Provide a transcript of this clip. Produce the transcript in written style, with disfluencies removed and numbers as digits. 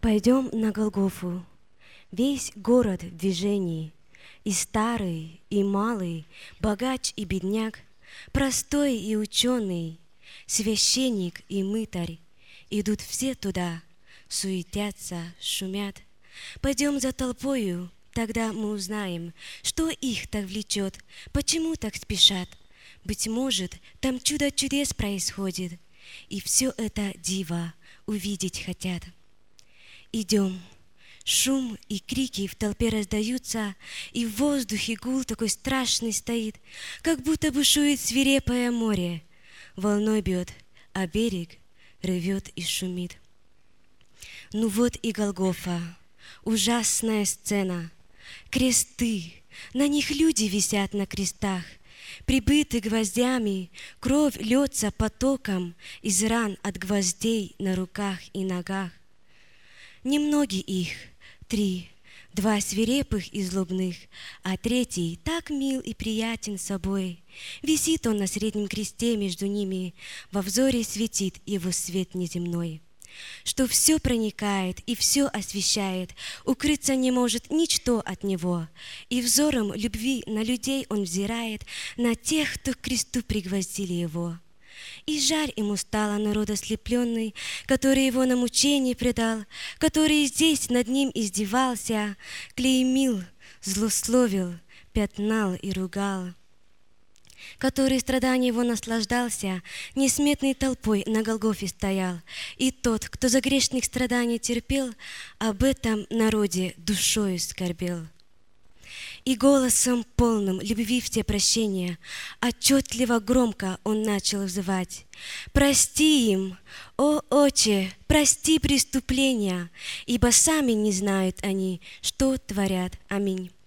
Пойдем на Голгофу, весь город в движении, и старый, и малый, богач и бедняк, простой и ученый, священник и мытарь, идут все туда, суетятся, шумят. Пойдем за толпою, тогда мы узнаем, что их так влечет, почему так спешат. Быть может, там чудо чудес происходит, и все это диво увидеть хотят. Идем. Шум и крики в толпе раздаются, и в воздухе гул такой страшный стоит, как будто бушует свирепое море. Волной бьет, а берег ревет и шумит. Ну вот и Голгофа, ужасная сцена. Кресты, на них люди висят на крестах, прибиты гвоздями, кровь льется потоком из ран от гвоздей на руках и ногах. Немноги их, 3, 2 свирепых и злобных, а третий так мил и приятен собой. Висит он на среднем кресте между ними, во взоре светит его свет неземной, что все проникает и все освещает, укрыться не может ничто от него, и взором любви на людей он взирает, на тех, кто к кресту пригвоздили его. И жарь ему стала народ ослепленный, который его на мучение предал, который здесь над ним издевался, клеймил, злословил, пятнал и ругал, который страданием его наслаждался, несметной толпой на Голгофе стоял, и тот, кто за грешных страданий терпел, об этом народе душою скорбел. И голосом полным любви все прощения отчетливо громко он начал взывать: «Прости им, о Отче, прости преступления, ибо сами не знают они, что творят. Аминь».